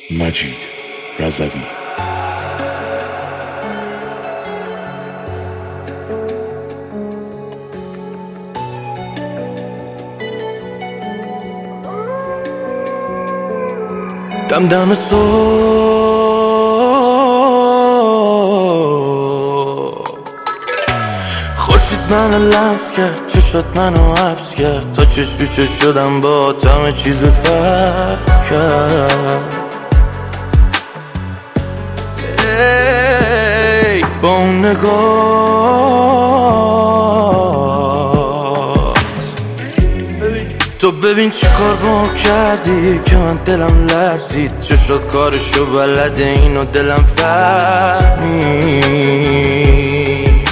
مجید رضوی. دم دم صبح خورشید منو لمس کرد، چشات منو حبس کرد، تا چش تو چش شدم با همه چیز فرق کرد. با اون نگات تو ببین چی کار با کردی که من دلم لرزید. چشات کارشو بلده، اینو دلم فهمید.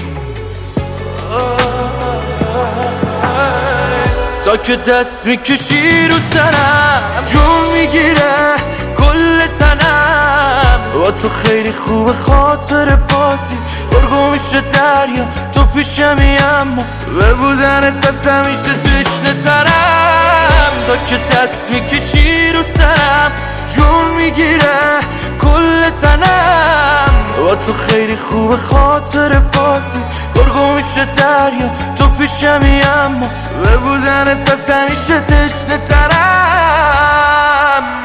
تا که دست میکشی رو سرم جون میگیره کل تنم. با تو خیلی خوبه خاطر بازی گرگو میشه دریا، تو پیشمی اما به بودنت از همیشه تشنه ترم. تا که دست میکشی رو سرم جون میگیره کل تنم. با تو خیلی خوبه خاطر بازی گرگو میشه دریا، تو پیشمی اما به بودنت از همیشه تشنه ترم.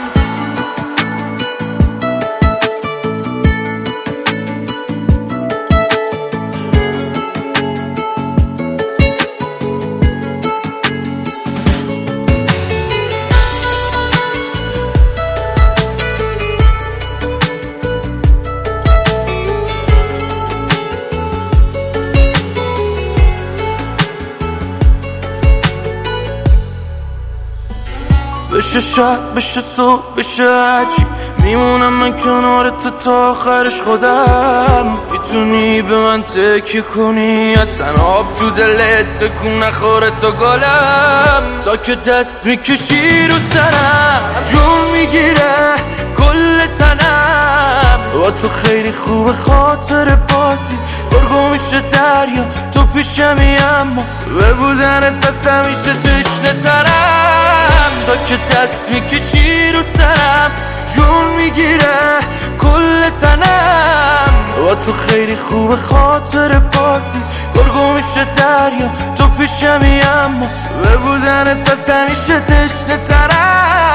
بشه شب بشه صبح بشه هرچی، میمونم من کنار تو تا آخرش خودم. میتونی به من تکیه کنی، اصلا آب تو دلت تکون نخوره تا گلم. تا که دست میکشی رو سرم جون میگیره کل تنم. با تو خیلی خوبه خاطر بازی گرگو میشه دریا، تو پیشمی اما به بودنت از همیشه تشنه ترم. تا که دست میکشی رو سرم جون میگیره کل تنم. با تو خیلی خوبه خاطر بازی گرگو میشه دریا، تو پیشمی اما به بودنت از همیشه تشنه ترم.